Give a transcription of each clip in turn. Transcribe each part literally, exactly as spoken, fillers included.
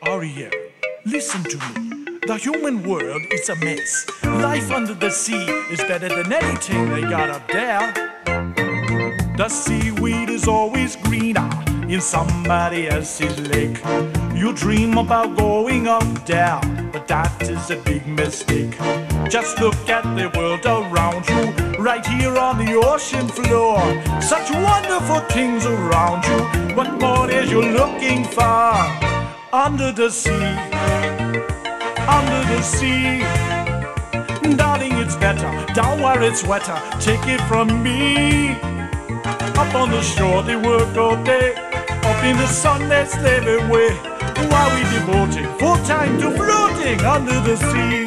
Ariel, listen to me. The human world is a mess. Life under the sea is better than anything they got up there. The seaweed is always greener in somebody else's lake. You dream about going up there, but that is a big mistake. Just look at the world around you, right here on the ocean floor. Such wonderful things around you. What more is you looking for? Under the sea, under the sea. Darling, it's better down where it's wetter. Take it from me. Up on the shore they work all day, up in the sun they slave away, while we devoting full time to floating under the sea.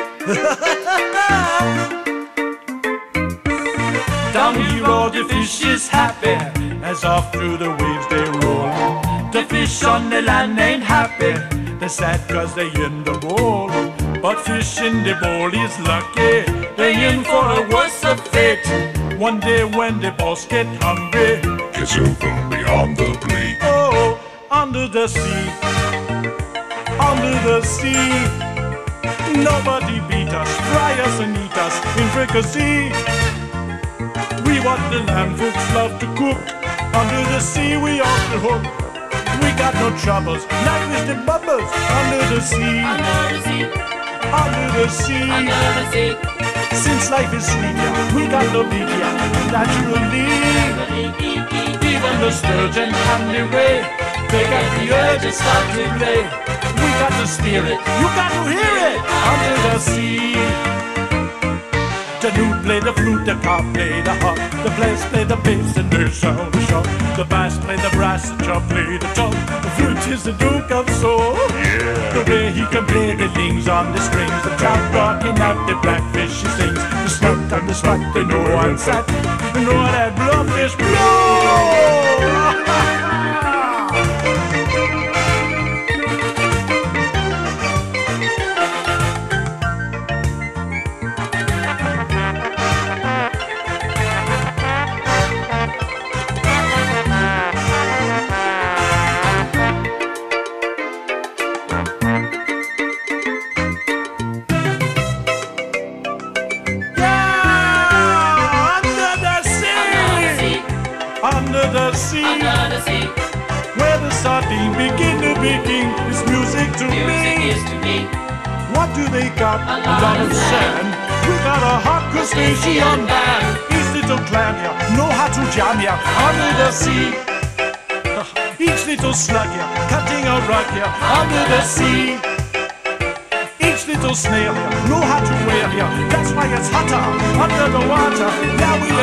Down here all the fish is happy, as off through the waves they roll. The fish on the land ain't happy, they're sad cause they in the bowl. But fish in the bowl is lucky, they in for a worse of fate. One day when the boss get hungry, guess who's gonna be on the plate? Oh, under the sea, under the sea. Nobody beat us, fry us and eat us in fricassee. We what the land folks love to cook. Under the sea we off the hook. We got no troubles, life is the bubbles. Under the sea, Under the sea, under the sea. under the sea. Since life is sweet, yeah, we got no beat, yeah, naturally. Even the sturgeon and the ray, they got the urge to start to play. We got the spirit, you got to hear it. Under the sea, the lute play the flute, the cop play the harp, the players play the bass and they sound the sharp. The bass play the brass, the chop play the top. The flute is the Duke of Soul. Yeah. The way he can play the things on the strings, the trout rocking out the blackfish he sings. The snout and the spot, they know I'm sad. They know that blowfish blow. Under the sea, Under the sea, where the sardine begin to begin, is music to music me. is to me. What do they got? A A lot of sand. We got a hot crustacean band. Each little clam here know how to jam here under the sea. Each little slug here cutting a rug here under the sea. Each little snail here know how to wear here. That's why it's hotter under the water. Now we